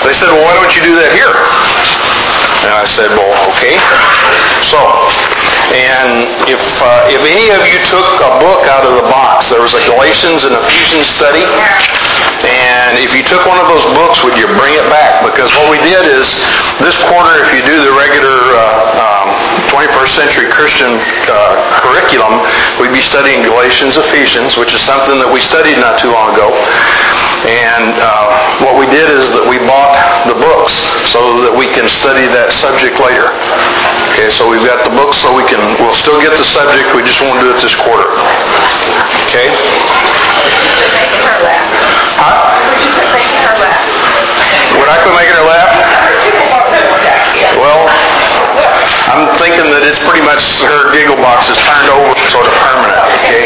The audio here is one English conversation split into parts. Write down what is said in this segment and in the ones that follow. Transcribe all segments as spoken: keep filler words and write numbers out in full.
They said, well, why don't you do that here? And I said, well, okay. So, and if uh, if any of you took a book out of the box, there was a Galatians and Ephesians study, and if you took one of those books, would you bring it back? Because what we did is, this quarter, if you do the regular uh, um, twenty-first century Christian uh, curriculum, we'd be studying Galatians, Ephesians, which is something that we studied not too long ago. And uh, what we did is that we bought the books so that we can study that subject later. Okay, so we've got the books so we can, we'll still get the subject, we just won't do it this quarter. Okay? Making her laugh. Huh? Would you quit making her laugh? Would I quit making her laugh? Well, I'm thinking that it's pretty much, her giggle box is turned over sort of permanent, okay?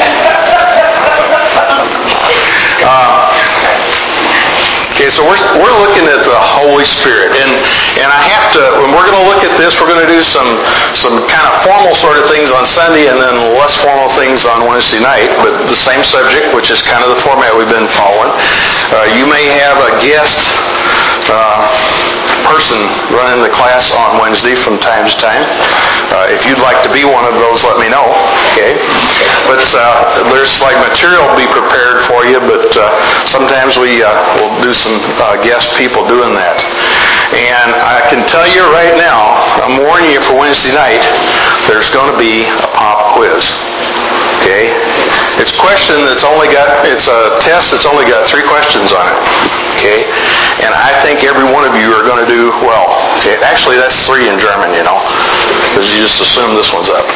Uh, Okay, so we're we're looking at the Holy Spirit, and and I have to. When we're going to look at this, we're going to do some some kind of formal sort of things on Sunday, and then less formal things on Wednesday night. But the same subject, which is kind of the format we've been following. Uh, you may have a guest uh, person running the class on Wednesday from time to time. Uh, if you'd like to be one of those, let me know. Okay, but uh, there's like material to be prepared for you, but uh, sometimes we uh, will do some uh, guest people doing that. And I can tell you right now, I'm warning you for Wednesday night, there's going to be a pop quiz. Okay? It's a question that's only got, it's a test that's only got three questions on it. Okay? And I think every one of you are going to do well. Okay? Actually, that's three in German, you know, because you just assume this one's up.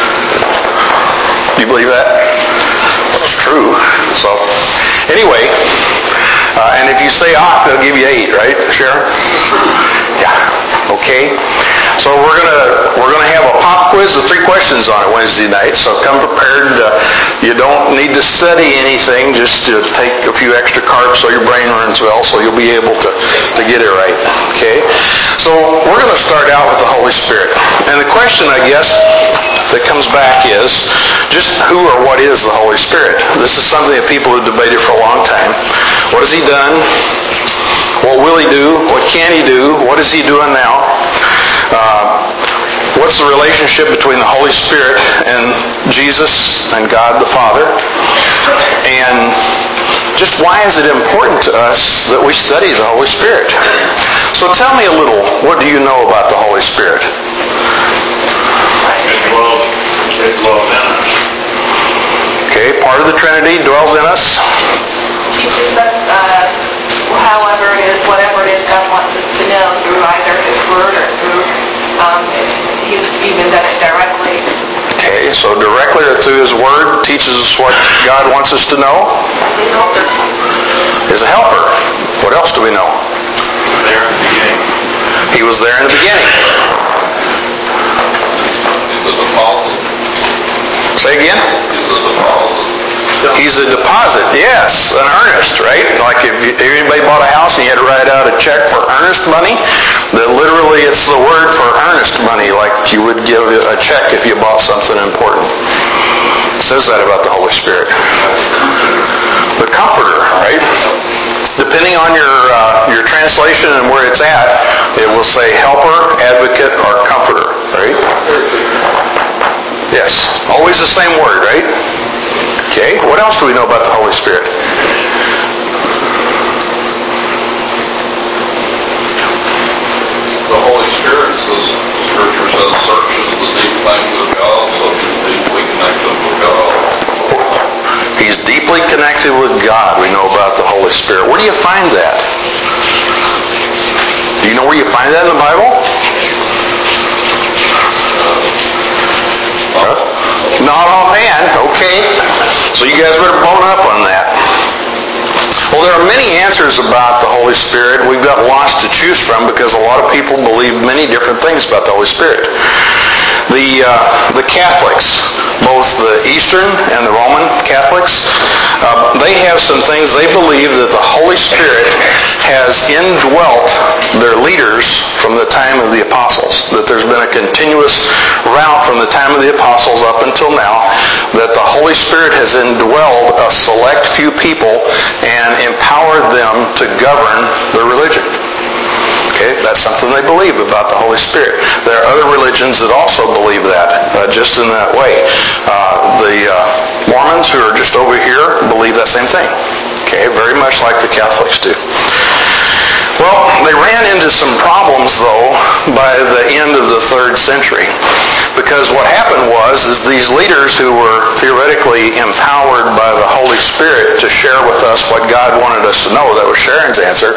Do you believe that? That's true. So, anyway, uh, and if you say "ah," they'll give you eight, right, Sharon? Yeah. Okay. So we're gonna we're gonna have a pop quiz with three questions on it Wednesday night. So come prepared. Uh, you don't need to study anything. Just to take a few extra carbs so your brain runs well, so you'll be able to to get it right. Okay. So we're gonna start out with the Holy Spirit, and the question, I guess, that comes back is just who or what is the Holy Spirit? This is something that people have debated for a long time. What has He done? What will He do? What can He do? What is He doing now? Uh, what's the relationship between the Holy Spirit and Jesus and God the Father? And just why is it important to us that we study the Holy Spirit? So tell me a little, what do you know about the Holy Spirit? It dwells, it dwells in us. Okay, part of the Trinity dwells in us. Teaches us, uh, however it is, whatever it is God wants us to know through either His Word or through, um, He's even done it directly. Okay, so directly or through His Word teaches us what God wants us to know. He's a helper. Is a helper. What else do we know? There in the beginning. He was there in the beginning. He's a deposit. Say again? He's a deposit. He's a deposit, yes, an earnest, right? Like if, you, if anybody bought a house and you had to write out a check for earnest money, that literally it's the word for earnest money, like you would give a check if you bought something important. It says that about the Holy Spirit. The Comforter, right? Depending on your uh, your translation and where it's at, it will say helper, advocate, or comforter, right? Yes, always the same word, right? Okay, what else do we know about the Holy Spirit? The Holy Spirit says, Scripture says, searches the deep things of God, so He's deeply connected with God. He's deeply connected with God, we know about the Holy Spirit. Where do you find that? Do you know where you find that in the Bible? Huh? Not offhand, okay. So you guys better bone up on that. Well, there are many answers about the Holy Spirit. We've got lots to choose from because a lot of people believe many different things about the Holy Spirit. The uh, the Catholics, both the Eastern and the Roman Catholics, uh, they have some things. They believe that the Holy Spirit has indwelt their leaders from the time of the apostles, that there's been a continuous route from the time of the apostles up until now, that the Holy Spirit has indwelled a select few people and empowered them to govern the religion. That's something they believe about the Holy Spirit. There are other religions that also believe that, uh, just in that way. Uh, the uh, Mormons, who are just over here, believe that same thing. Okay, very much like the Catholics do. Well, they ran into some problems, though, by the end of the third century. Because what happened was, is these leaders who were theoretically empowered by the Holy Spirit to share with us what God wanted us to know, that was Sharon's answer,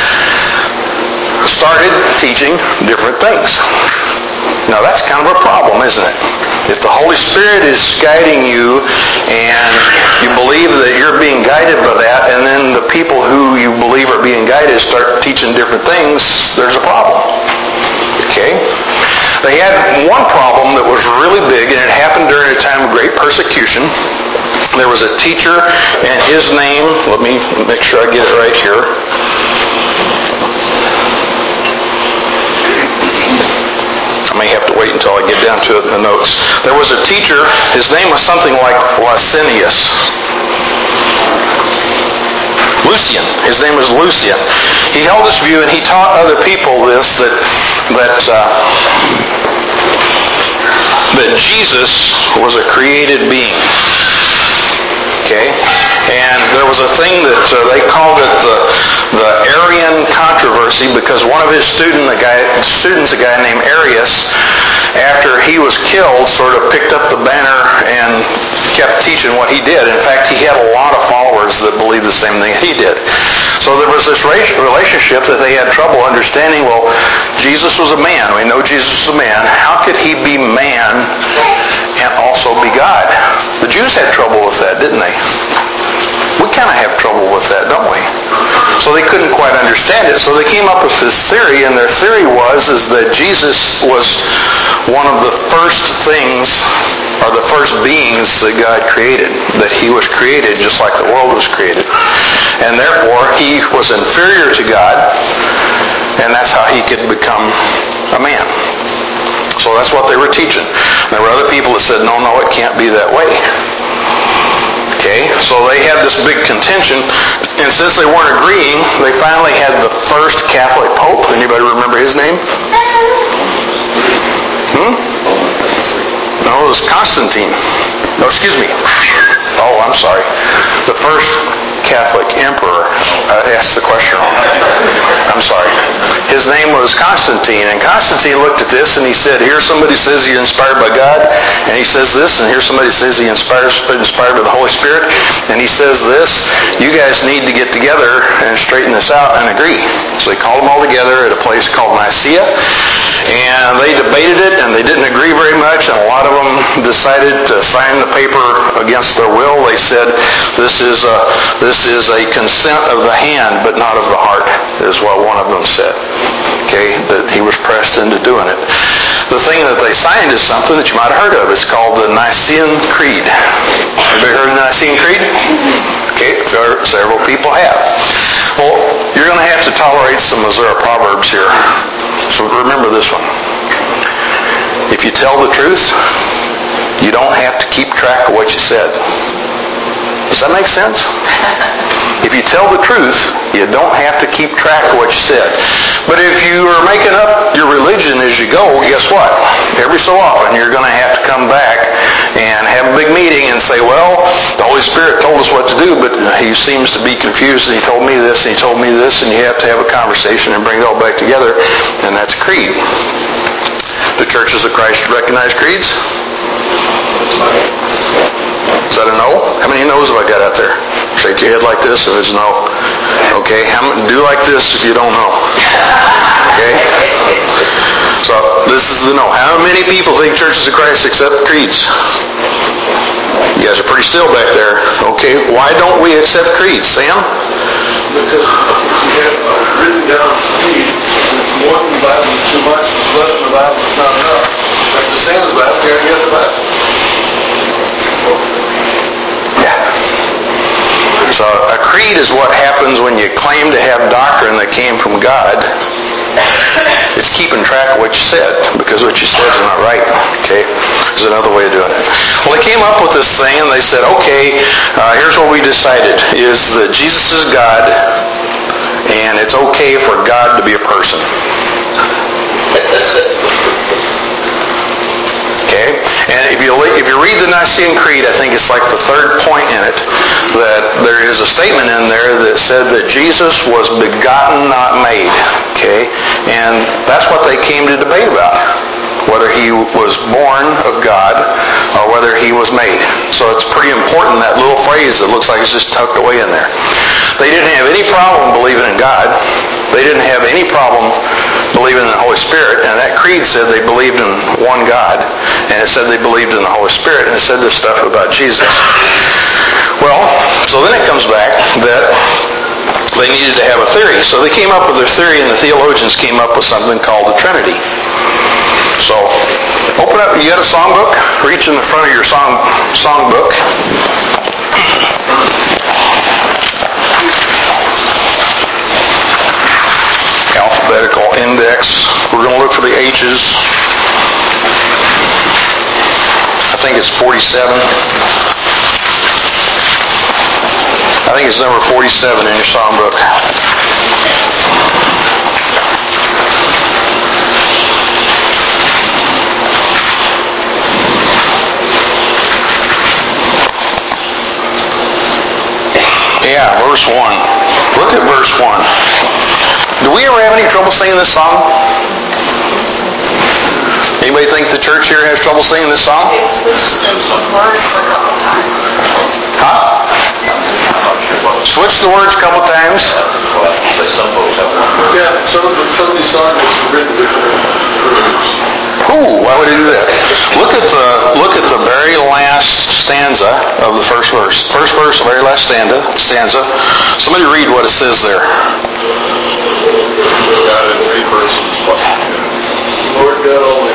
started teaching different things. Now that's kind of a problem, isn't it? If the Holy Spirit is guiding you and you believe that you're being guided by that, and then the people who you believe are being guided start teaching different things, there's a problem. Okay? They had one problem that was really big, and it happened during a time of great persecution. There was a teacher, and his name, let me make sure I get it right here. I may have to wait until I get down to it in the notes. There was a teacher, his name was something like Licinius. Lucian. His name was Lucian. He held this view, and he taught other people this, that that uh, that Jesus was a created being. Okay? And there was a thing that uh, they called it the the Arian controversy, because one of his student, a guy, students, a guy named Arius, after he was killed, sort of picked up the banner and kept teaching what he did. In fact, he had a lot of followers that believed the same thing he did. So there was this relationship that they had trouble understanding. Well, Jesus was a man. We know Jesus was a man. How could he be man and also be God? The Jews had trouble with that, didn't they? We kind of have trouble with that, don't we? So they couldn't quite understand it. So they came up with this theory, and their theory was is that Jesus was one of the first things, or the first beings that God created. That he was created just like the world was created. And therefore, he was inferior to God, and that's how he could become a man. So that's what they were teaching. There were other people that said, no, no, it can't be that way. Okay, so they had this big contention, and since they weren't agreeing, they finally had the first Catholic Pope. Anybody remember his name? Hmm? No, it was Constantine. No, excuse me. Oh, I'm sorry. The first Catholic emperor. I asked the question wrong. I'm sorry. His name was Constantine, and Constantine looked at this and he said, here somebody says he's inspired by God, and he says this, and here somebody says he inspires inspired by the Holy Spirit, and he says this. You guys need to get together and straighten this out and agree. So they called them all together at a place called Nicaea, and they debated it, and they didn't agree very much, and a lot of them decided to sign the paper against their will. They said, this is a, this is a consent of the hand, but not of the heart, is what one of them said. Okay, that he was pressed into doing it. The thing that they signed is something that you might have heard of. It's called the Nicene Creed. Anybody heard of the Nicene Creed? Okay, several people have. Well, you're going to have to tolerate some Missouri proverbs here. So remember this one. If you tell the truth, you don't have to keep track of what you said. Does that make sense? If you tell the truth, you don't have to keep track of what you said. But if you are making up your religion as you go, guess what? Every so often you're going to have to come back and have a big meeting and say, well, the Holy Spirit told us what to do, but he seems to be confused, and he told me this, and he told me this, and you have to have a conversation and bring it all back together, and that's creed. Do churches of Christ recognize creeds? Is that a no? How many no's have I got out there? Shake your head like this if it's no. Okay, how many, do like this if you don't know. Okay? So, this is the no. How many people think churches of Christ accept creeds? You guys are pretty still back there. Okay, why don't we accept creeds? Sam? Because you have a written down creed, and it's more than the Bible is too much, it's less than the Bible is not enough. If the same as the Bible, you already got the Bible. So a creed is what happens when you claim to have doctrine that came from God. It's keeping track of what you said, because what you said is not right. Okay? There's another way of doing it. Well, they came up with this thing, and they said, okay, uh, here's what we decided, is that Jesus is God, and it's okay for God to be a person. Okay? And if you if you read the Nicene Creed, I think it's like the third point in it, that there is a statement in there that said that Jesus was begotten, not made. Okay? And that's what they came to debate about, whether he was born of God or whether he was made. So it's pretty important, that little phrase that looks like it's just tucked away in there. They didn't have any problem believing in God. They didn't have any problem believing in the Holy Spirit, and that creed said they believed in one God, and it said they believed in the Holy Spirit, and it said this stuff about Jesus. Well, so then it comes back that they needed to have a theory. So they came up with their theory, and the theologians came up with something called the Trinity. So, open up, you got a songbook? Reach in the front of your song songbook. Alphabetical index. We're going to look for the H's. I think it's forty-seven. I think it's number forty-seven in your songbook. Yeah, verse one. Look at verse one. Do we ever have any trouble singing this song? Anybody think the church here has trouble singing this song? It's switched some words a couple times. Huh? Switch the words a couple times. Some folks have one word. Yeah, some of, the, some of these songs are written different words. Ooh, why would he do that? Look at the look at the very last stanza of the first verse. First verse, the very last stanza. Stanza. Somebody read what it says there. God in three persons plus Lord God only.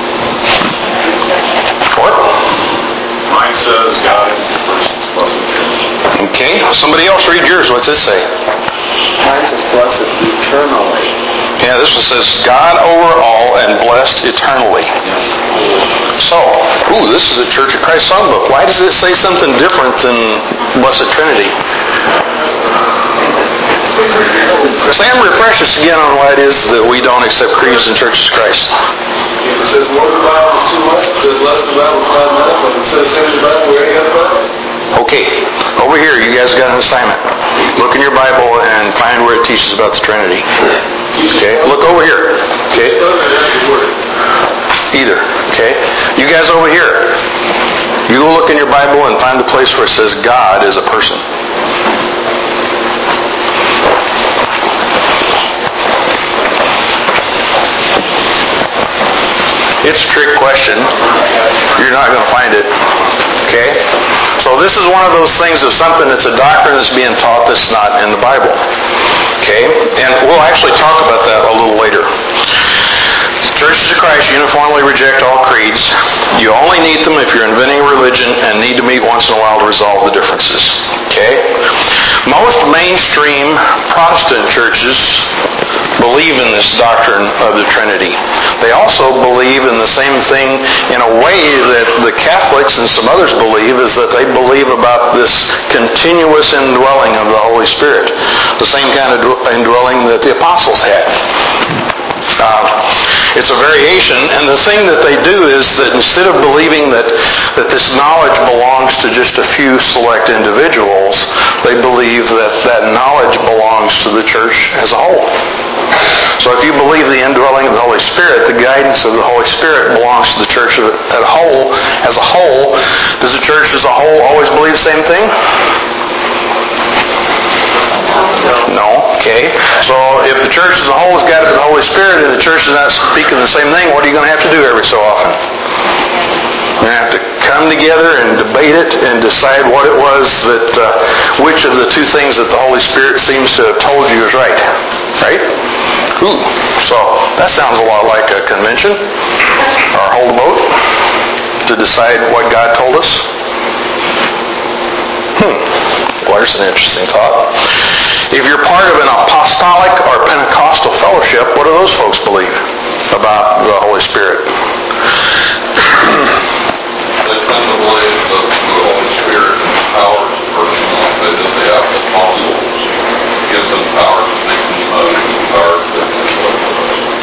What? Mine says God in three persons plus Okay. Somebody else read yours. What's this say? Mine is blessed eternally. Yeah, this one says God over all and blessed eternally. So, ooh, this is a Church of Christ songbook. Why does it say something different than Blessed Trinity? Sam, refresh us again on why it is that we don't accept creeds in Churches of Christ. It says more than the Bible is too much. It says less than the Bible is not enough. But it says same as the Bible. We already got the Bible. Okay, over here, you guys got an assignment. Look in your Bible and find where it teaches about the Trinity. Okay, look over here. Okay, either. Okay, you guys over here. You go look in your Bible and find the place where it says God is a person. It's a trick question. You're not going to find it. Okay? So this is one of those things of something that's a doctrine that's being taught that's not in the Bible. Okay? And we'll actually talk about that a little later. Churches of Christ uniformly reject all creeds. You only need them if you're inventing a religion and need to meet once in a while to resolve the differences. Okay? Most mainstream Protestant churches believe in this doctrine of the Trinity. They also believe in the same thing in a way that the Catholics and some others believe, is that they believe about this continuous indwelling of the Holy Spirit. The same kind of indwelling that the apostles had. Uh, it's a variation, and the thing that they do is that instead of believing that, that this knowledge belongs to just a few select individuals, they believe that that knowledge belongs to the church as a whole. So if you believe the indwelling of the Holy Spirit, the guidance of the Holy Spirit belongs to the church as a whole. As a whole, does the church as a whole always believe the same thing? No. Okay. So if the church as a whole has got the Holy Spirit and the church is not speaking the same thing, what are you going to have to do every so often? You're going to have to come together and debate it and decide what it was that, uh, which of the two things that the Holy Spirit seems to have told you is right. Right? Ooh. So that sounds a lot like a convention or hold a vote to decide what God told us. Hmm. Well, there's an interesting thought. If you're part of an apostolic or Pentecostal fellowship, what do those folks believe about the Holy Spirit? They tend to believe that the Holy Spirit empowers a person like they did the apostles, gives them power to make them know, power to do whatever.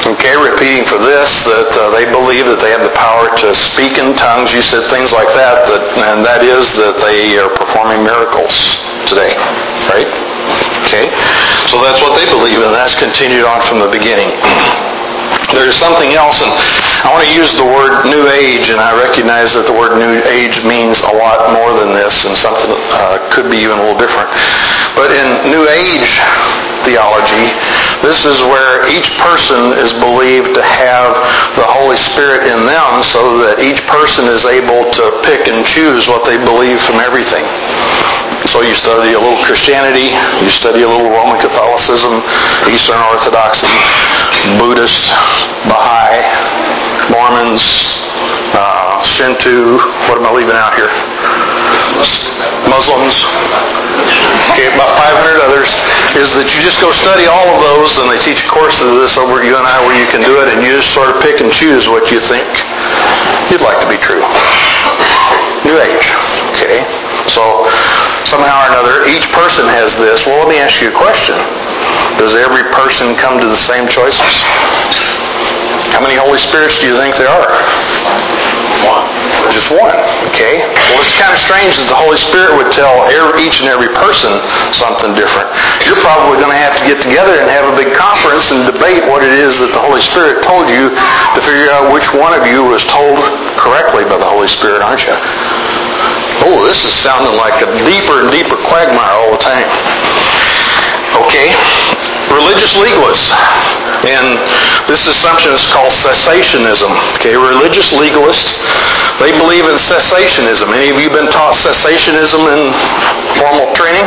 Okay, repeating for this, that uh, they believe that they have the power to speak in tongues. You said things like that, that, and that is that they are performing miracles today, right? Okay, so that's what they believe, and that's continued on from the beginning. There's something else, and I want to use the word New Age, and I recognize that the word New Age means a lot more than this, and something uh, could be even a little different. But in New Age theology, this is where each person is believed to have the Holy Spirit in them, so that each person is able to pick and choose what they believe from everything. So you study a little Christianity, you study a little Roman Catholicism, Eastern Orthodoxy, Buddhist, Baha'i, Mormons, uh, Shinto, what am I leaving out here? Muslims. Okay, about five hundred others, is that you just go study all of those, and they teach a course of this over at U N I where you can do it, and you just sort of pick and choose what you think you'd like to be true. New Age. Okay? So, somehow or another, each person has this. Well, let me ask you a question. Does every person come to the same choices? How many Holy Spirits do you think there are? One. Just one. Okay? Well, it's kind of strange that the Holy Spirit would tell every, each and every person something different. You're probably going to have to get together and have a big conference and debate what it is that the Holy Spirit told you to figure out which one of you was told correctly by the Holy Spirit, aren't you? Oh, this is sounding like a deeper and deeper quagmire all the time. Okay? Religious legalists. And this assumption is called cessationism. Okay, religious legalists, they believe in cessationism. Any of you been taught cessationism in formal training?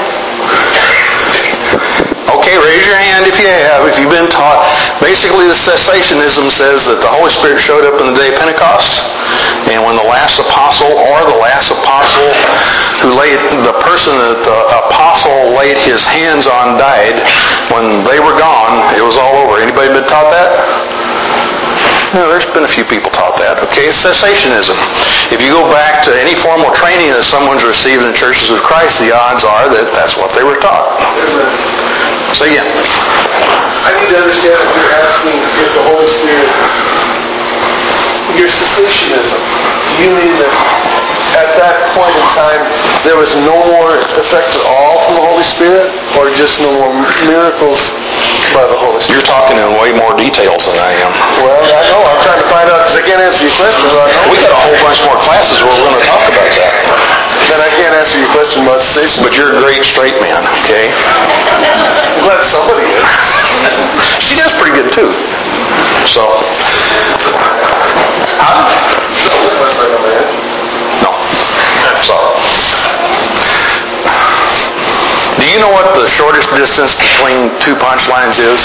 Okay, raise your hand if you have, if you've been taught. Basically, the cessationism says that the Holy Spirit showed up in the day of Pentecost, and when the last apostle, or the last apostle who laid, the person that the apostle laid his hands on died, when they were gone, it was all over. Anybody been taught that? No, there's been a few people taught that. Okay, cessationism. If you go back to any formal training that someone's received in churches of Christ, the odds are that that's what they were taught. Say again. I need to understand if you're asking if the Holy Spirit, your cessationism, do you mean that at that point in time there was no more effect at all from the Holy Spirit, or just no more miracles by the Holy Spirit? You're talking in way more details than I am. Well, I know. I'm trying to find out because I can't answer your question. But I know. We got a whole bunch more classes where we're going to talk about that. Then I can't answer your question about cessation. But you're a great straight man, okay? I'm glad somebody is. She does pretty good too. So, huh? No. So, do you know what the shortest distance between two punchlines is?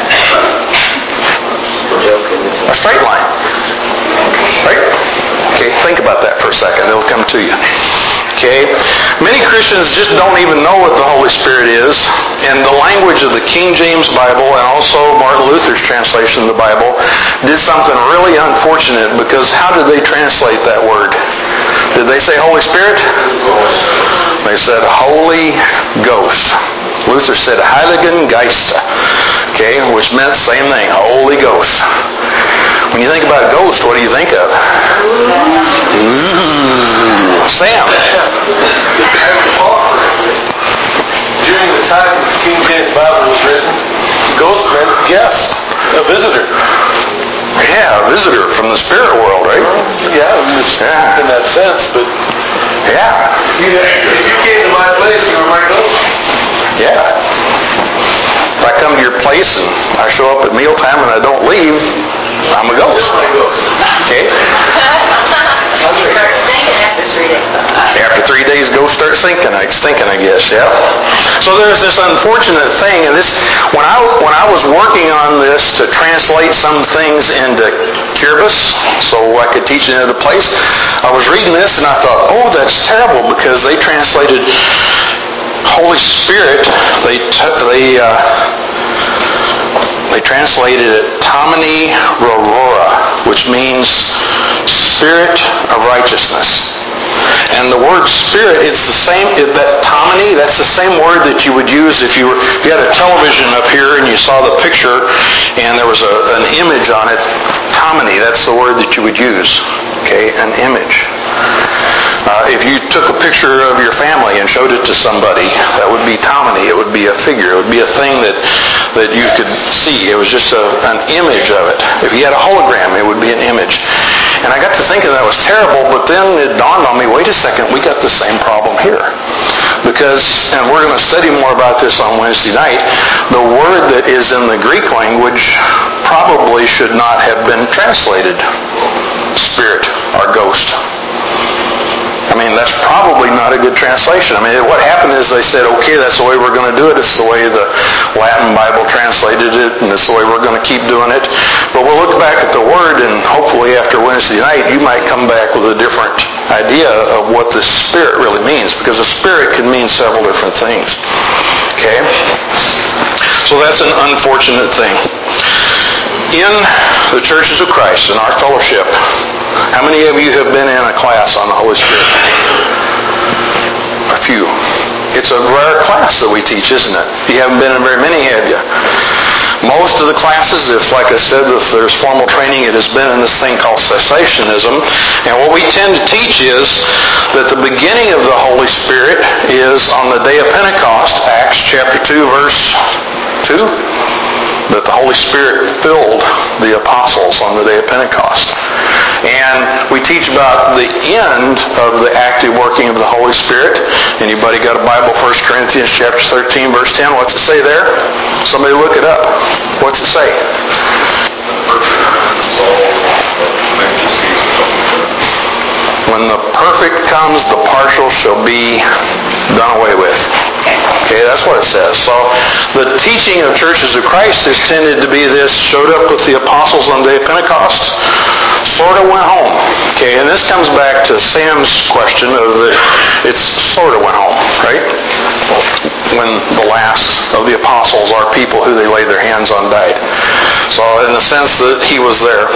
A straight line. Right? Okay, think about that for a second. It'll come to you. Okay? Many Christians just don't even know what the Holy Spirit is. And the language of the King James Bible and also Martin Luther's translation of the Bible did something really unfortunate, because how did they translate that word? Did they say Holy Spirit? They said Holy Ghost. Luther said Heiligen Geist. Okay, which meant the same thing, Holy Ghost. When you think about ghost, what do you think of? Ooh. Sam. During the time the King James Bible was written, ghost meant guest, a visitor. Yeah, a visitor from the spirit world, right? Yeah, yeah. In that sense, but yeah. You, if you came to my place, you were my ghost. Yeah. If I come to your place and I show up at mealtime and I don't leave, I'm a ghost. You're my ghost. Okay? Start singing after three days. After three days, ghosts start sinking, stinking, I guess. Yeah. So there's this unfortunate thing, and this when I when I was working on this to translate some things into Kiribati, so I could teach in another place, I was reading this and I thought, oh, that's terrible, because they translated Holy Spirit. They t- they. Uh, They translated it Tamini Rorora, which means Spirit of Righteousness. And the word spirit, it's the same, that tomony, that's the same word that you would use if you were, you had a television up here and you saw the picture and there was a, an image on it. Tomony, that's the word that you would use. Okay, an image. Uh, if you took a picture of your family and showed it to somebody, that would be tomony. It would be a figure. It would be a thing that, that you could see. It was just a, an image of it. If you had a hologram, it would be an image. And I got to thinking that was terrible, but then it dawned on me, wait a second, we got the same problem here. Because, and we're going to study more about this on Wednesday night, the word that is in the Greek language probably should not have been translated spirit or ghost. I mean, that's probably not a good translation. I mean, what happened is they said, okay, that's the way we're going to do it. It's the way the Latin Bible translated it, and it's the way we're going to keep doing it. But we'll look back at the Word, and hopefully after Wednesday night, you might come back with a different idea of what the Spirit really means, because the Spirit can mean several different things. Okay? So that's an unfortunate thing. In the churches of Christ, in our fellowship, how many of you have been in a class on the Holy Spirit? A few. It's a rare class that we teach, isn't it? You haven't been in very many, have you? Most of the classes, if, like I said, if there's formal training, it has been in this thing called cessationism. And what we tend to teach is that the beginning of the Holy Spirit is on the day of Pentecost, Acts chapter two, verse two. That the Holy Spirit filled the apostles on the day of Pentecost. And we teach about the end of the active working of the Holy Spirit. Anybody got a Bible? First Corinthians chapter thirteen, verse ten. What's it say there? Somebody look it up. What's it say? When the perfect comes, the partial shall be done away with. Okay, that's what it says. So the teaching of churches of Christ has tended to be this: showed up with the apostles on the day of Pentecost, sort of went home. Okay, and this comes back to Sam's question of the, it's sort of went home, right? When the last of the apostles, our people who they laid their hands on, died. So in the sense that he was there.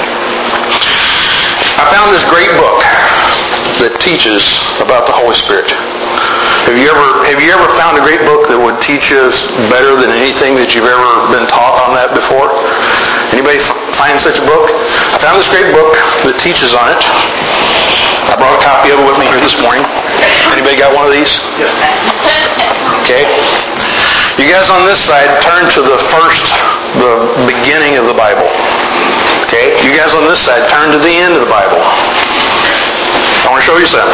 I found this great book that teaches about the Holy Spirit. Have you ever have you ever found a great book that would teach you better than anything that you've ever been taught on that before? Anybody find such a book? I found this great book that teaches on it. I brought a copy of it with me here this morning. Anybody got one of these? Okay. You guys on this side, turn to the first, the beginning of the Bible. Okay. You guys on this side, turn to the end of the Bible. I want to show you something.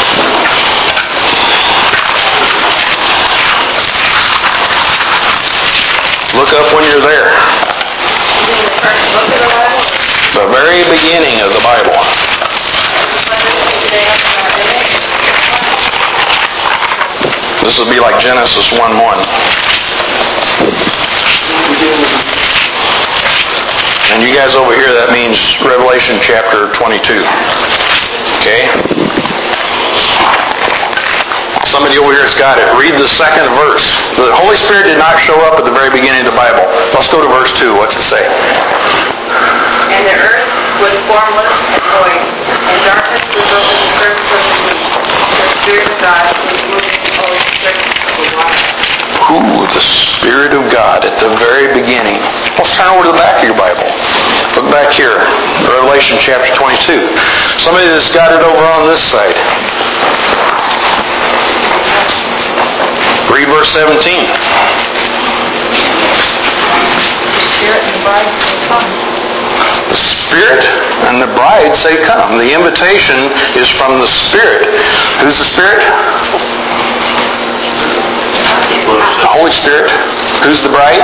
Look up when you're there. You mean the first book of the Bible? The very beginning of the Bible. This would be like Genesis one one. And you guys over here, that means Revelation chapter twenty-two. Okay? Somebody over here has got it. Read the second verse. The Holy Spirit did not show up at the very beginning of the Bible. Let's go to verse two. What's it say? And the earth was formless and void, and darkness was over the surface of the deep. The Spirit of God was moving over the surface of the water. Ooh, the Spirit of God at the very beginning. Let's turn over to the back of your Bible. Look back here. Revelation chapter twenty-two. Somebody that's got it over on this side. Read verse seventeen. The Spirit and the bride say, come. The Spirit and the bride say, come. The invitation is from the Spirit. Who's the Spirit? The Holy Spirit. Who's the bride?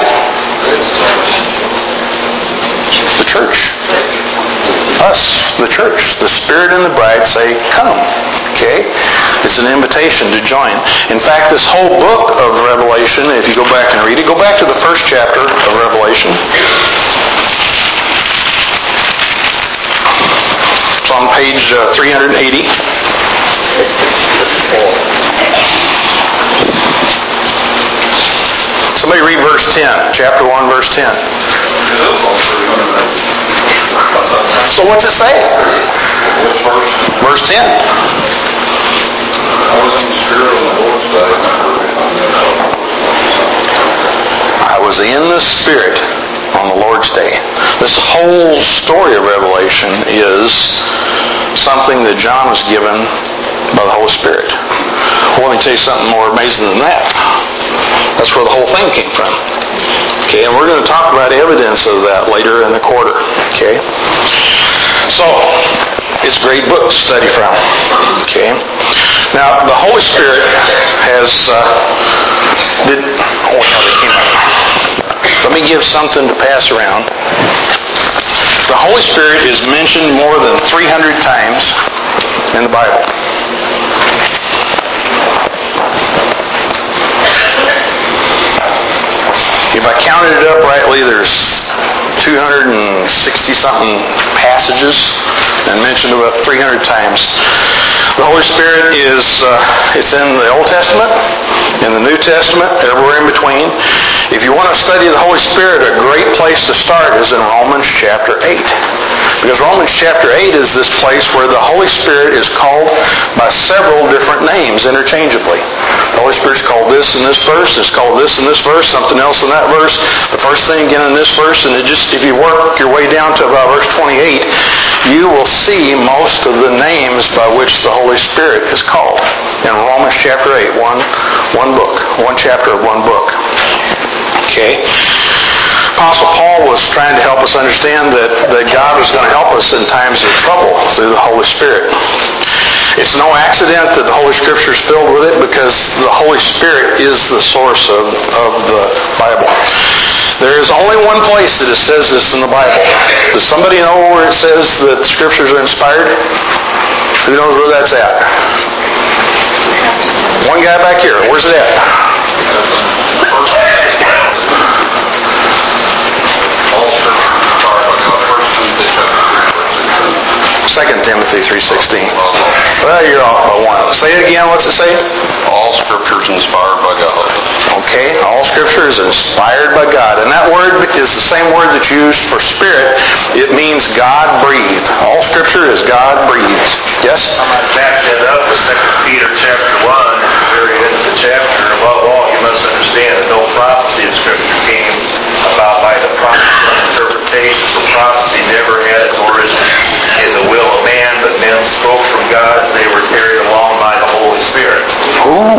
The church. Us, the church. The Spirit and the bride say, come. Okay? It's an invitation to join. In fact, this whole book of Revelation, if you go back and read it, go back to the first chapter of Revelation. It's on page uh, three eighty. Somebody read verse ten. Chapter one, verse ten. So what's it say? Verse ten. I was in the Spirit on the Lord's Day. I was in the Spirit on the Lord's Day. This whole story of Revelation is something that John was given by the Holy Spirit. Well, let me tell you something more amazing than that. That's where the whole thing came from. Okay, and we're going to talk about evidence of that later in the quarter. Okay? So, it's a great book to study from. Okay? Now, the Holy Spirit has... Uh, did, oh, no, they came out. Let me give something to pass around. The Holy Spirit is mentioned more than three hundred times in the Bible. If I counted it up rightly, there's two hundred sixty something passages and mentioned about three hundred times. The Holy Spirit is, uh, it's in the Old Testament, in the New Testament, everywhere in between. If you want to study the Holy Spirit, a great place to start is in Romans chapter eight. Because Romans chapter eight is this place where the Holy Spirit is called by several different names interchangeably. The Holy Spirit's called this in this verse, it's called this in this verse, something else in that verse, the first thing again in this verse, and it just, if you work your way down to about verse twenty-eight, you will see most of the names by which the Holy Spirit is called. In Romans chapter eight, one, one book, one chapter of one book. Okay? Apostle Paul was trying to help us understand that, that God was going to help us in times of trouble through the Holy Spirit. It's no accident that the Holy Scripture is filled with it, because the Holy Spirit is the source of, of the Bible. There is only one place that it says this in the Bible. Does somebody know where it says that the Scriptures are inspired? Who knows where that's at? One guy back here. Where's it at? Second Timothy three sixteen. Well, you're off by one. Say it again. What's it say? All Scripture is inspired by God. Okay. All Scripture is inspired by God. And that word is the same word that's used for Spirit. It means God-breathed. All Scripture is God-breathed. Yes? I might back that up with Second Peter chapter one, at the very end of the chapter. Above all, you must understand that no prophecy in Scripture came about by the prophet's own interpretation. For prophecy never had its origin in the will of man, but men spoke from God as they were carried along by the Holy Spirit. Ooh.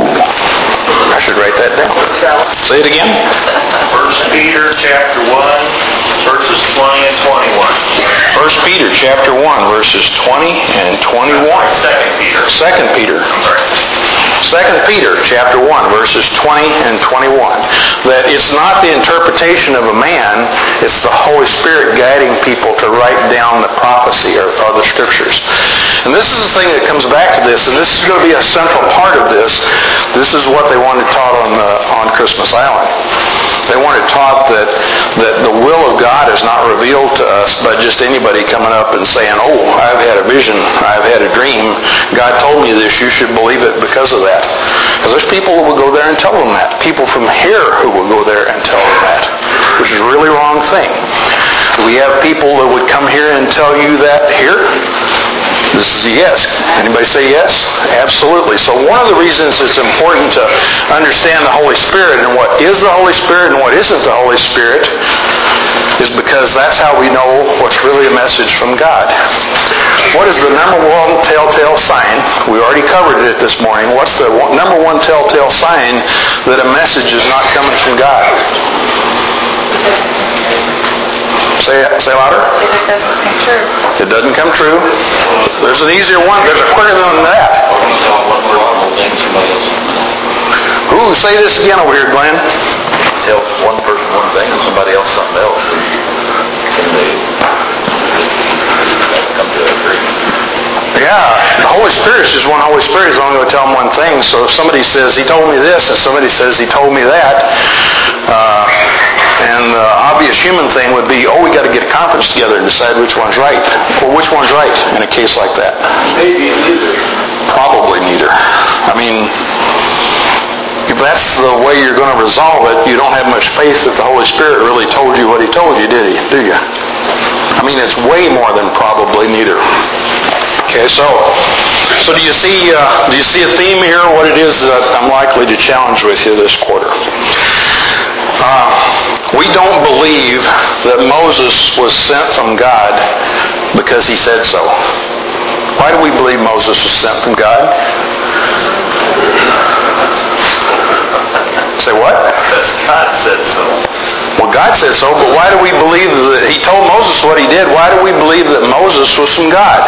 I should write that down. Say it again. First Peter chapter one, verses twenty and twenty-one. First Peter chapter one, verses twenty and twenty-one. Second Peter. Second Peter. I'm sorry. Second Peter chapter one, verses twenty and twenty-one. That it's not the interpretation of a man, it's the Holy Spirit guiding people to write down the prophecy or, or the Scriptures. And this is the thing that comes back to this, and this is going to be a central part of this. This is what they wanted taught on the, on Christmas Island. They wanted taught that, that the will of God is not revealed to us by just anybody coming up and saying, oh, I've had a vision, I've had a dream, God told me this, you should believe it because of that. Because there's people who will go there and tell them that. People from here who will go there and tell them that, which is a really wrong thing. We have people that would come here and tell you that here. This is a yes. Anybody say yes? Absolutely. So one of the reasons it's important to understand the Holy Spirit and what is the Holy Spirit and what isn't the Holy Spirit is because that's how we know what's really a message from God. What is the number one telltale sign? We already covered it this morning. What's the one, number one telltale sign that a message is not coming from God? Say say louder. It doesn't come true. It doesn't come true. There's an easier one. There's a quicker than that. Ooh, say this again over here, Glenn. Tell one person one thing and somebody else something else. And they come to an agreement. Yeah, the Holy Spirit is just one Holy Spirit. He's only going to tell them one thing. So if somebody says, he told me this, and somebody says, he told me that, uh, and the obvious human thing would be, oh, we got to get a conference together and decide which one's right. Well, which one's right in a case like that? Maybe neither. Probably neither. I mean, if that's the way you're going to resolve it, you don't have much faith that the Holy Spirit really told you what he told you, did he? Do you? I mean, it's way more than probably neither. Okay, so so do you see uh, do you see a theme here? What it is that I'm likely to challenge with you this quarter? Uh, we don't believe that Moses was sent from God because he said so. Why do we believe Moses was sent from God? Say what? Because God said so. Well, God said so, but why do we believe that he told Moses what he did? Why do we believe that Moses was from God?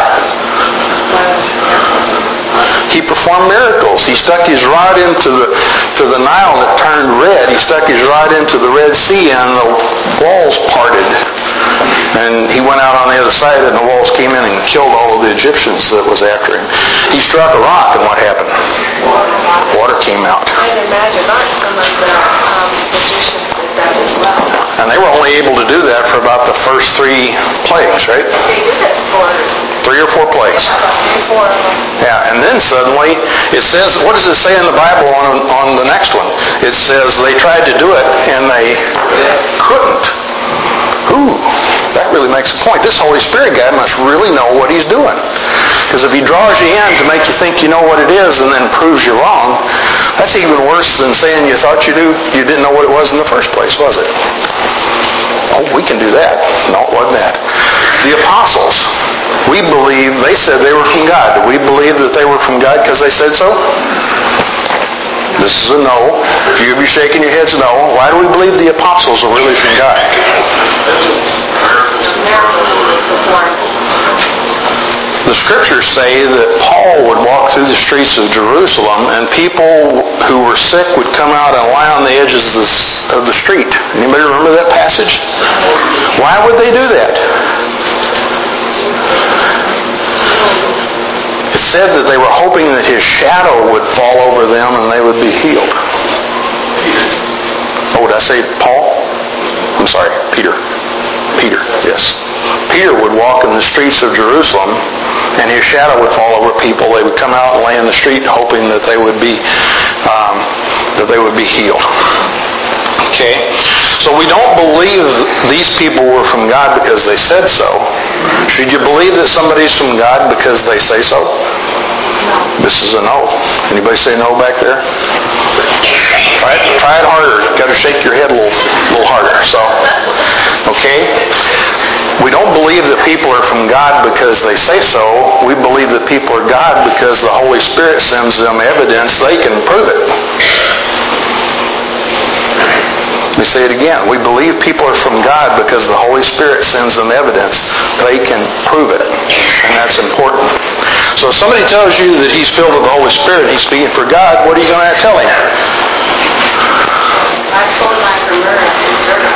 He performed miracles. He stuck his rod into the to the Nile and it turned red. He stuck his rod into the Red Sea and the walls parted. And he went out on the other side and the walls came in and killed all of the Egyptians that was after him. He struck a rock and what happened? Water came out. And in magic art, some of the um, magicians did that as well. And they were only able to do that for about the first three plagues, right? They did it for Three or four plagues. about three, four of them. Yeah, and then suddenly it says, what does it say in the Bible on, on the next one? It says they tried to do it and they couldn't. Ooh, that really makes a point. This Holy Spirit guy must really know what he's doing. Because if he draws you in to make you think you know what it is and then proves you wrong, that's even worse than saying you thought you knew, you didn't know what it was in the first place, was it? Oh, we can do that. No, it wasn't that. The apostles, we believe they said they were from God. Do we believe that they were from God because they said so? This is a no. If you're shaking your heads no. Why do we believe the apostles are really from God? The scriptures say that Paul would walk through the streets of Jerusalem and people who were sick would come out and lie on the edges of the, of the street. Anybody remember that passage? Why would they do that? It said that they were hoping that his shadow would fall over them and they would be healed. Oh, did I say Paul? I'm sorry, Peter. Peter, yes. Peter would walk in the streets of Jerusalem and his shadow would fall over people. They would come out and lay in the street hoping that they would be um, that they would be healed. Okay? So we don't believe these people were from God because they said so. Should you believe that somebody's from God because they say so? This is a no. Anybody say no back there? Try it, try it harder. You've got to shake your head a little, little harder. So, okay? We don't believe that people are from God because they say so. We believe that people are God because the Holy Spirit sends them evidence. They can prove it. Let me say it again. We believe people are from God because the Holy Spirit sends them evidence. They can prove it. And that's important. So if somebody tells you that he's filled with the Holy Spirit and he's speaking for God, what are you going to tell him? I told my Missouri.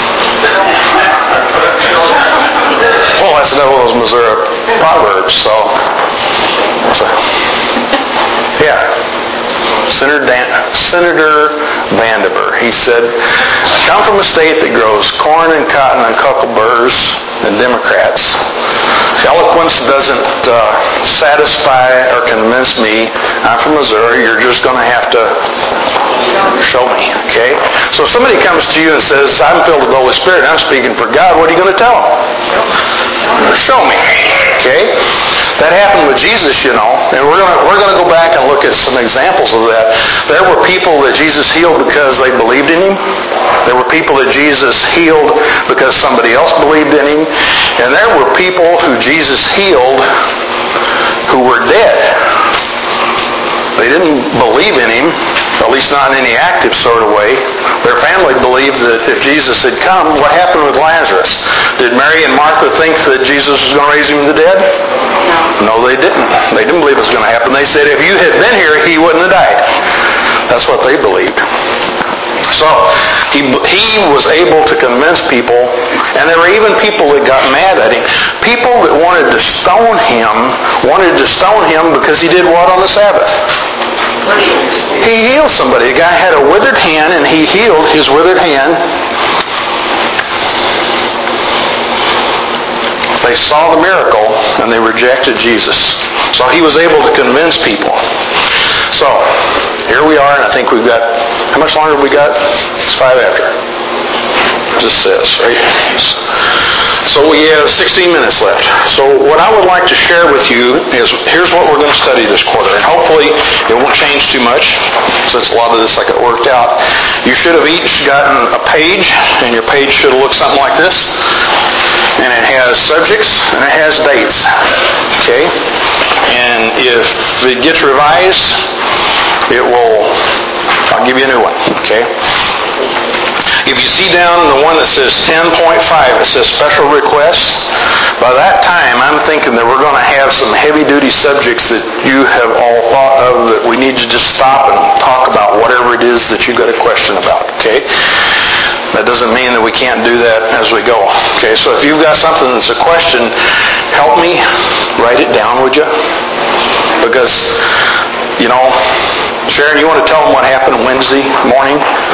Well, that's another one of those Missouri proverbs, so. so yeah. Senator, Dan, Senator Vandiver, he said, I come from a state that grows corn and cotton and cuckleburs and Democrats. Eloquence doesn't uh, satisfy or convince me. I'm from Missouri. You're just going to have to show me, okay? So if somebody comes to you and says, I'm filled with the Holy Spirit and I'm speaking for God, what are you going to tell them? Show me, okay? That happened with Jesus, you know, and we're going to we're going to go back and look at some examples of that. There were people that Jesus healed because they believed in him. There were people that Jesus healed because somebody else believed in him. And there were people who Jesus healed who were dead. They didn't believe in him, at least not in any active sort of way. Their family believed that if Jesus had come, what happened with Lazarus? Did Mary and Martha think that Jesus was going to raise him from the dead? No, they didn't. They didn't believe it was going to happen. They said if you had been here, he wouldn't have died. That's what they believed. So he, he was able to convince people, and there were even people that got mad at him. People that wanted to stone him, wanted to stone him because he did what on the Sabbath? He healed somebody. A guy had a withered hand, and he healed his withered hand. They saw the miracle, and they rejected Jesus. So he was able to convince people. So, here we are, and I think we've got, how much longer have we got? It's five after. It just says, right? So we have sixteen minutes left. So what I would like to share with you is, here's what we're going to study this quarter. And hopefully it won't change too much, since a lot of this I got worked out. You should have each gotten a page, and your page should look something like this. And it has subjects, and it has dates. Okay? And if it gets revised, it will, I'll give you a new one. Okay? If you see down the one that says ten point five, it says special requests. By that time, I'm thinking that we're going to have some heavy-duty subjects that you have all thought of that we need to just stop and talk about whatever it is that you've got a question about, okay? That doesn't mean that we can't do that as we go, okay? So if you've got something that's a question, help me write it down, would you? Because, you know, Sharon, you want to tell them what happened Wednesday morning?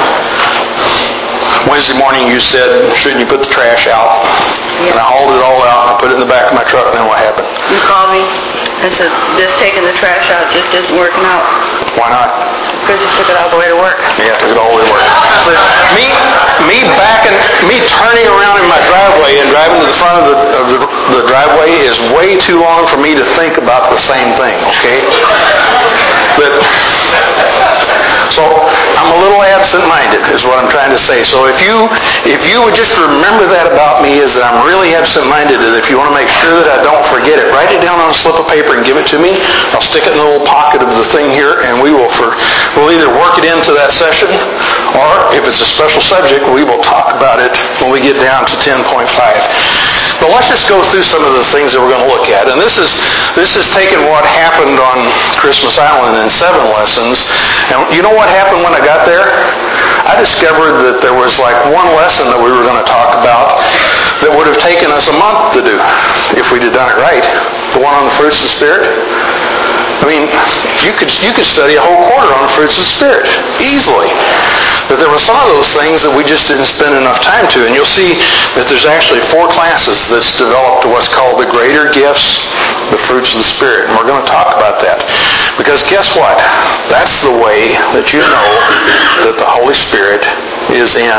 Wednesday morning you said, shouldn't you put the trash out? Yeah. And I hauled it all out and I put it in the back of my truck, and then what happened? You called me and said, this taking the trash out just isn't working out. Why not? Because you took it all the way to work. Yeah, I took it all the way to work. So me, me backing, me turning around in my driveway and driving to the front of the, of the, the driveway is way too long for me to think about the same thing, okay? But, so I'm a little absent-minded is what I'm trying to say. So if you if you would just remember that about me, is that I'm really absent-minded, and if you want to make sure that I don't forget it, write it down on a slip of paper and give it to me. I'll stick it in the little pocket of the thing here, and we will for we'll either work it into that session, or if it's a special subject, we will talk about it when we get down to ten point five. But let's just go through some of the things that we're going to look at. And this is this is taking what happened on Christmas Island in seven lessons. And you know what happened when I got there? I discovered that there was like one lesson that we were going to talk about that would have taken us a month to do if we'd have done it right. The one on the fruits of the Spirit. I mean, you could you could study a whole quarter on the fruits of the Spirit easily. But there were some of those things that we just didn't spend enough time to. And you'll see that there's actually four classes that's developed to what's called the greater gifts, the fruits of the Spirit. And we're going to talk about that. Because guess what? That's the way that you know that the Holy Spirit is in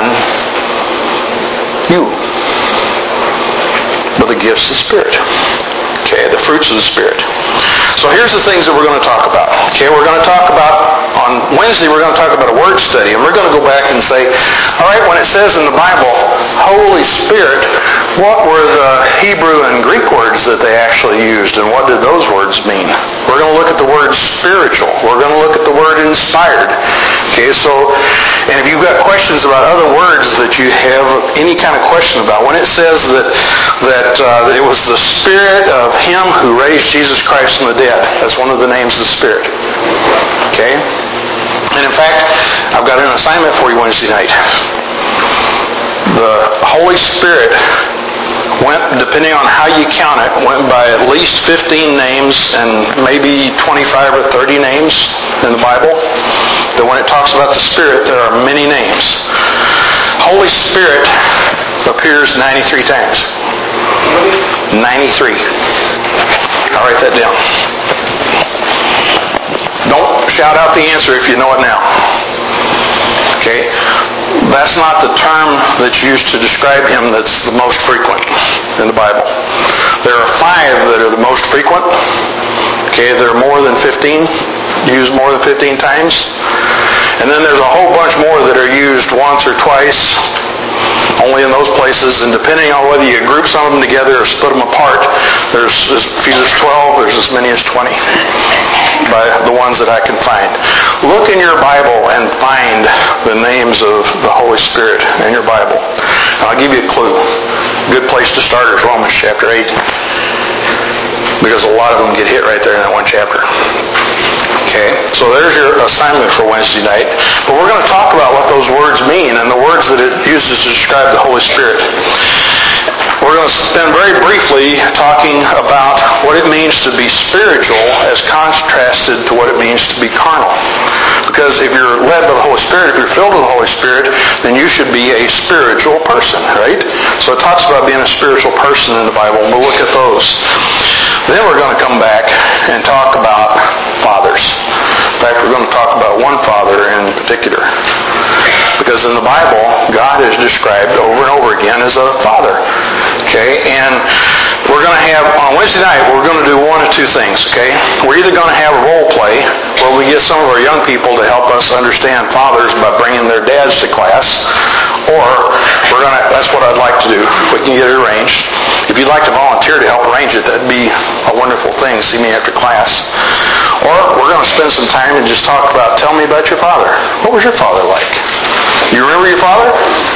you. But the gifts of the Spirit. Okay, the fruits of the Spirit. So here's the things that we're going to talk about. Okay, we're going to talk about, on Wednesday, we're going to talk about a word study, and we're going to go back and say, all right, when it says in the Bible, Holy Spirit, what were the Hebrew and Greek words that they actually used, and what did those words mean? We're going to look at the word spiritual. We're going to look at the word inspired. Okay, so, and if you've got questions about other words that you have any kind of question about, when it says that that uh, it was the Spirit of Him who raised Jesus Christ from the dead, that's one of the names of the Spirit. Okay? And in fact, I've got an assignment for you Wednesday night. The Holy Spirit went, depending on how you count it, went by at least fifteen names and maybe twenty-five or thirty names in the Bible. That when it talks about the Spirit, there are many names. Holy Spirit appears ninety-three times. ninety-three. I'll write that down. Don't shout out the answer if you know it now. Okay? That's not the term that's used to describe Him that's the most frequent in the Bible. There are five that are the most frequent. Okay, there are more than fifteen, used more than fifteen times. And then there's a whole bunch more that are used once or twice, only in those places, and depending on whether you group some of them together or split them apart, there's as few as twelve, there's as many as twenty, by the ones that I can find. Look in your Bible and find the names of the Holy Spirit in your Bible. And I'll give you a clue. A good place to start is Romans chapter eight, because a lot of them get hit right there in that one chapter. Okay, so there's your assignment for Wednesday night. But we're going to talk about what those words mean and the words that it uses to describe the Holy Spirit. We're going to spend very briefly talking about what it means to be spiritual as contrasted to what it means to be carnal. Because if you're led by the Holy Spirit, if you're filled with the Holy Spirit, then you should be a spiritual person, right? So it talks about being a spiritual person in the Bible, and we'll look at those. Then we're going to come back and talk about fathers. In fact, we're going to talk about one father in particular. Because in the Bible, God is described over and over again as a father. Okay, and we're going to have, on Wednesday night, we're going to do one of two things, okay? We're either going to have a role play where we get some of our young people to help us understand fathers by bringing their dads to class, or we're going to, that's what I'd like to do, if we can get it arranged. If you'd like to volunteer to help arrange it, that'd be a wonderful thing. See me after class. Or we're going to spend some time and just talk about, tell me about your father. What was your father like? You remember your father?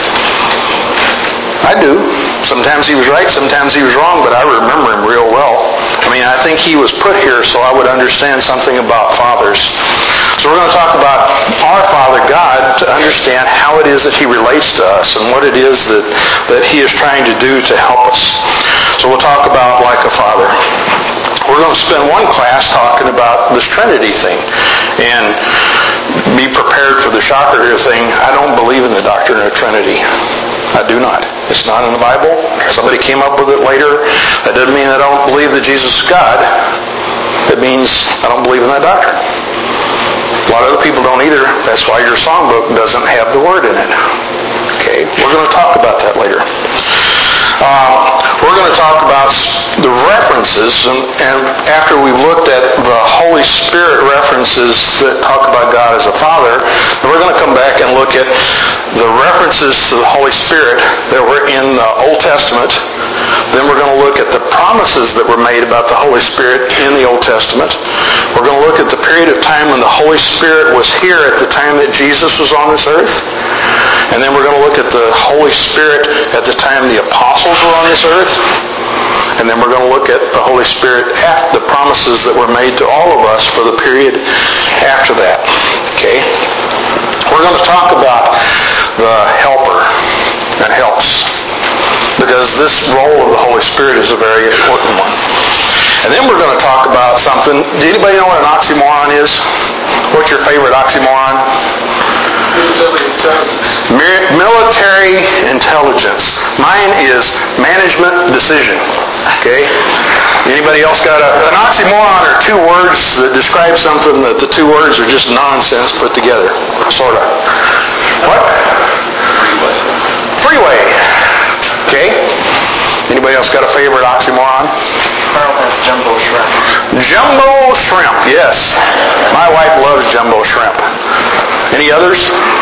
I do. Sometimes he was right, sometimes he was wrong, but I remember him real well. I mean, I think he was put here so I would understand something about fathers. So we're going to talk about our Father God to understand how it is that He relates to us and what it is that, that He is trying to do to help us. So we'll talk about like a father. We're going to spend one class talking about this Trinity thing. And be prepared for the shocker here thing. I don't believe in the doctrine of Trinity. I do not. It's not in the Bible. Somebody came up with it later. That doesn't mean I don't believe that Jesus is God. It means I don't believe in that doctrine. A lot of other people don't either. That's why your songbook doesn't have the word in it. Okay? We're going to talk about that later. Um, we're going to talk about the references, and, and after we've looked at the Holy Spirit references that talk about God as a Father, then we're going to come back and look at the references to the Holy Spirit that were in the Old Testament. Then we're going to look at the promises that were made about the Holy Spirit in the Old Testament. We're going to look at the period of time when the Holy Spirit was here at the time that Jesus was on this earth. And then we're going to look at the Holy Spirit at the time the apostles were on this earth. And then we're going to look at the Holy Spirit after the promises that were made to all of us for the period after that. Okay? We're going to talk about the helper that helps. Because this role of the Holy Spirit is a very important one. And then we're going to talk about something. Do anybody know what an oxymoron is? What's your favorite oxymoron? Military intelligence. Mine is management decision. Okay? Anybody else got a... An oxymoron are two words that describe something that the two words are just nonsense put together. Sort of. What? Freeway. Freeway. Okay? Anybody else got a favorite oxymoron? Carl has jumbo shrimp. Jumbo shrimp, yes. My wife loves jumbo shrimp. Any others?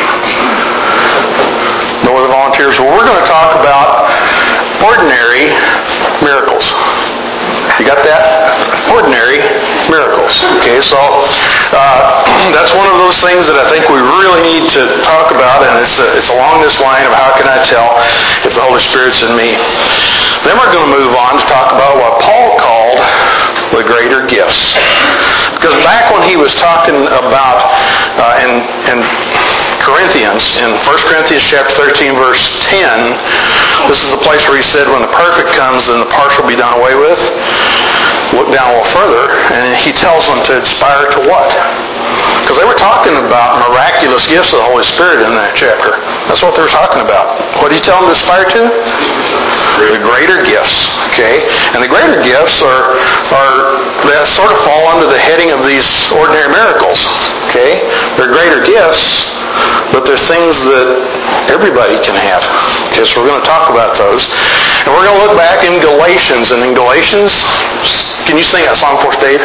No other volunteers? Well, we're going to talk about ordinary miracles. You got that? Ordinary miracles. Okay, so uh, that's one of those things that I think we really need to talk about, and it's, uh, it's along this line of how can I tell if the Holy Spirit's in me. Then we're going to move on to talk about what Paul called the greater gifts. Because back when he was talking about uh, in, in Corinthians, in First Corinthians chapter thirteen, verse ten, this is the place where he said, when the perfect comes, then the partial will be done away with. Look down a little further, and he tells them to aspire to what? Because they were talking about miraculous gifts of the Holy Spirit in that chapter. That's what they were talking about. What did he tell them to aspire to? The greater gifts. Okay? And the greater gifts are, are they sort of fall under the heading of these ordinary miracles. Okay? They're greater gifts, but they're things that everybody can have. Okay, so we're going to talk about those. And we're going to look back in Galatians. And in Galatians, can you sing that song for us, Dave?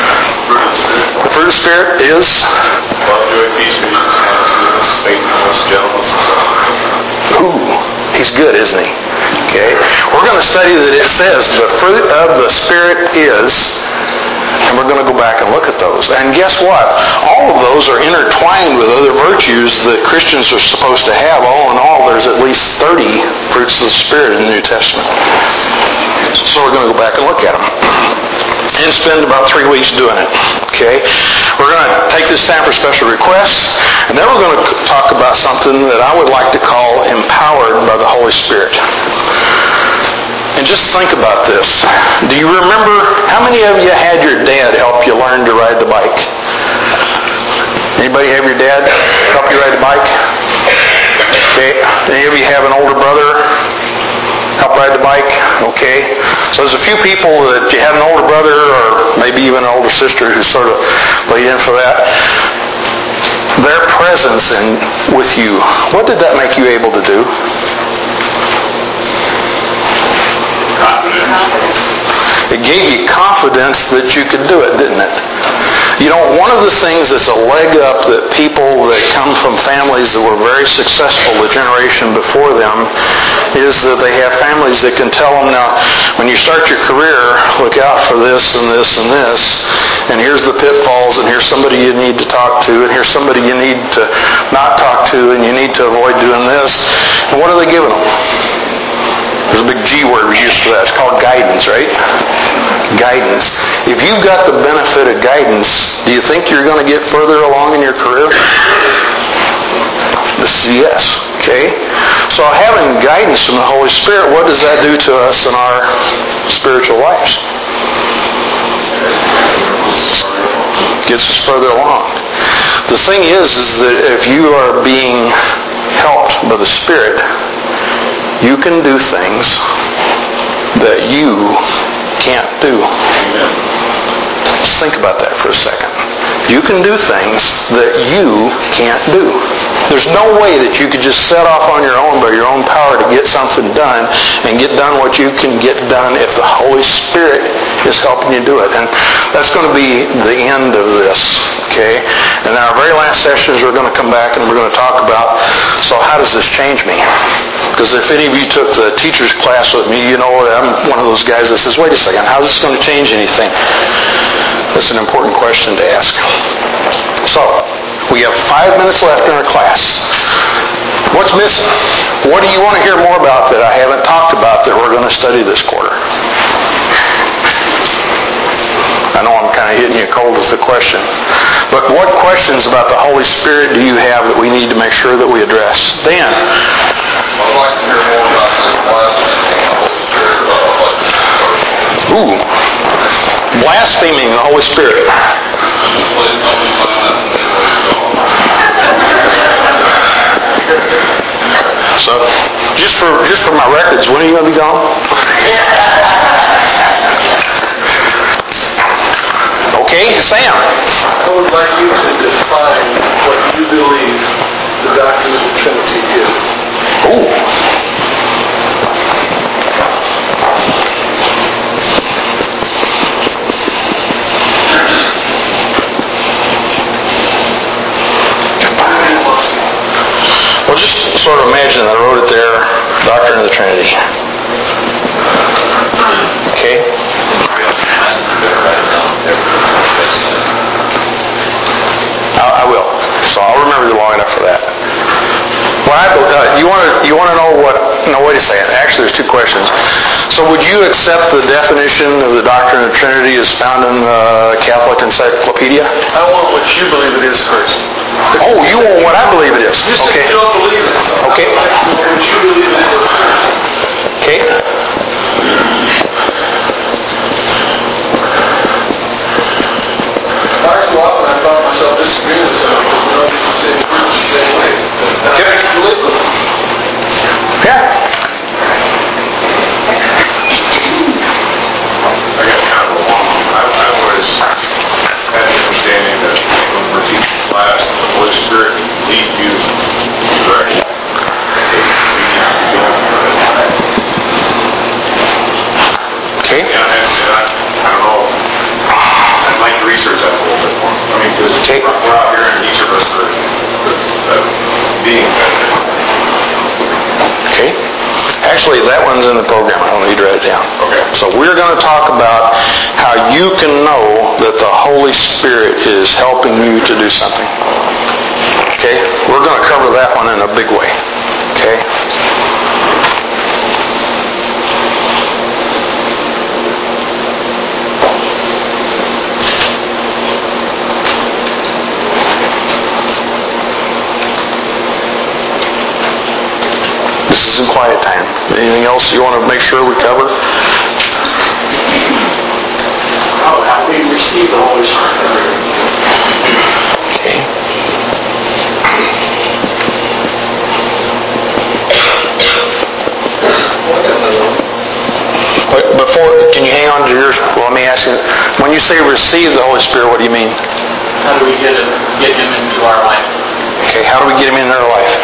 The fruit of the Spirit is? Love, joy, peace, patience, kindness, goodness, faithfulness, gentleness, and self-control. Ooh, he's good, isn't he? Okay. We're going to study that it says the fruit of the Spirit is, and we're going to go back and look at those. And guess what? All of those are intertwined with other virtues that Christians are supposed to have. All in all, there's at least thirty fruits of the Spirit in the New Testament. So we're going to go back and look at them. And spend about three weeks doing it. Okay? We're going to take this time for special requests, and then we're going to talk about something that I would like to call empowered by the Holy Spirit. And just think about this. Do you remember, how many of you had your dad help you learn to ride the bike? Anybody have your dad help you ride the bike? Okay. Any of you have an older brother help ride the bike? Okay. So there's a few people that you had an older brother or maybe even an older sister who sort of laid in for that. Their presence in with you, what did that make you able to do? confidence. It gave you confidence that you could do it, didn't it? You know, one of the things that's a leg up that people that come from families that were very successful the generation before them is that they have families that can tell them, now, when you start your career, look out for this and this and this, and here's the pitfalls, and here's somebody you need to talk to, and here's somebody you need to not talk to, and you need to avoid doing this. And what are they giving them? There's a big G word we use for that. It's called guidance, right? Guidance. If you've got the benefit of guidance, do you think you're going to get further along in your career? This is yes. Okay? So having guidance from the Holy Spirit, what does that do to us in our spiritual lives? Gets us further along. The thing is, is that if you are being helped by the Spirit, you can do things that you can't do. Let's think about that for a second. You can do things that you can't do. There's no way that you could just set off on your own by your own power to get something done and get done what you can get done if the Holy Spirit is helping you do it. And that's going to be the end of this. Okay? And in our very last sessions, we're going to come back and we're going to talk about, so how does this change me? Because if any of you took the teacher's class with me, you know that I'm one of those guys that says, wait a second, how's this going to change anything? That's an important question to ask. So, we have five minutes left in our class. What's missing? What do you want to hear more about that I haven't talked about that we're going to study this quarter? I know I'm kind of hitting you cold with the question. But what questions about the Holy Spirit do you have that we need to make sure that we address? Dan? I'd like to hear more about this blaspheming the Holy Spirit. Ooh. Blaspheming the Holy Spirit. Please help me find that and see where it's going. So, just for just for my records, when are you going to be gone? Okay, Sam. I would like you to define what you believe the doctrine of the Trinity is. Ooh. Well, just sort of imagine I wrote it there, Doctrine of the Trinity. Okay? I, I will. So I'll remember you long enough for that. Well, I, uh, you want to you want to know what? No, wait a second. Actually, there's two questions. So, would you accept the definition of the doctrine of the Trinity as found in the Catholic Encyclopedia? I want what you believe it is first. Oh, you want what I believe it is? You said Okay. you don't believe it. So Okay. I would like to know what you believe it is first. Okay. Far too often I found myself disagreeing with someone because we don't do the same things the same ways. And I can't believe them. Yeah. I got kind of a long one. I, I always had the understanding that when we're teaching class, the Holy Spirit can lead you directly. Okay. Yeah, I, I, I don't know. I'd like to research that a little bit more. I mean, because Okay. we're we're out here and each of us are uh, being that. Okay. Actually, that one's in the program. I don't need to write it down. Okay. So we're going to talk about how you can know that the Holy Spirit is helping you to do something. Okay? We're going to cover that one in a big way. Okay? This is in quiet time. Anything else you want to make sure we cover? How, how we receive the Holy Spirit. Okay. Wait, before, can you hang on to yours? Well, let me ask you. When you say receive the Holy Spirit, what do you mean? How do we get him, get him into our life? Okay, how do we get him into our life?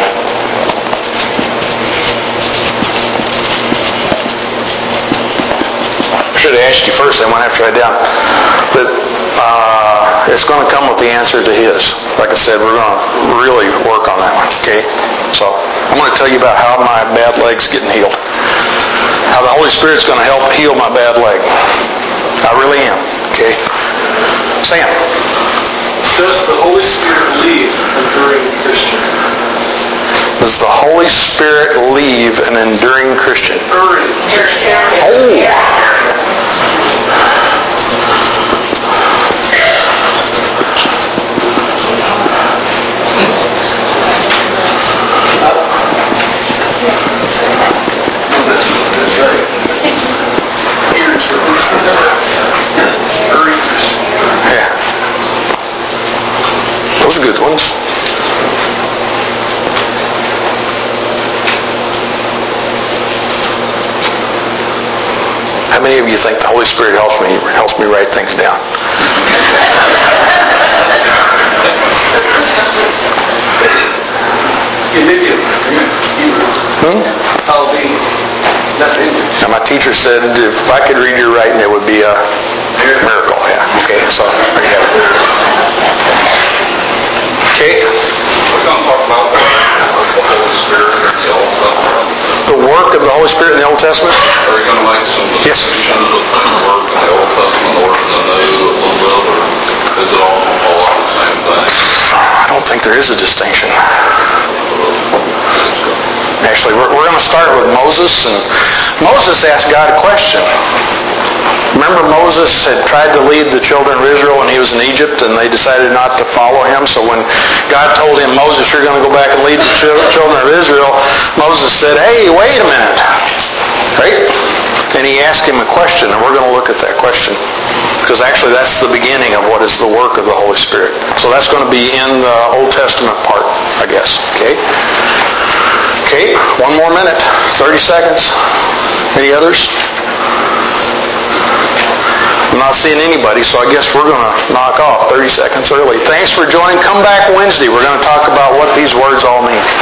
should have asked you first, I went after I down. But uh, it's going to come with the answer to His. Like I said, we're going to really work on that one, okay? So I'm going to tell you about how my bad leg's getting healed. How the Holy Spirit's going to help heal my bad leg. I really am, okay? Sam. Does the Holy Spirit leave enduring Christian? Does the Holy Spirit leave an enduring Christian? Enduring. Oh! That's right. Here's the enduring Christian. Yeah. Those are good ones. How many of you think the Holy Spirit helps me helps me write things down? Hmm? Now my teacher said if I could read your writing, it would be a miracle. Yeah. Okay. So there you go. Okay. We're going to talk about the Holy Spirit in the Old Testament. The work of the Holy Spirit in the Old Testament? Are you going to make some Yes. distinctions of the work in the Old Testament or in the New a little bit, or is it all a lot of the same thing? I don't think there is a distinction. Actually, we're, we're going to start with Moses, and Moses asked God a question. Remember, Moses had tried to lead the children of Israel when he was in Egypt, and they decided not to follow him. So when God told him, Moses, you're going to go back and lead the children of Israel, Moses said, hey, wait a minute. Right? And he asked him a question, and we're going to look at that question. Because actually that's the beginning of what is the work of the Holy Spirit. So that's going to be in the Old Testament part, I guess. Okay? Okay, one more minute. thirty seconds. Any others? I'm not seeing anybody, so I guess we're going to knock off thirty seconds early. Thanks for joining. Come back Wednesday. We're going to talk about what these words all mean.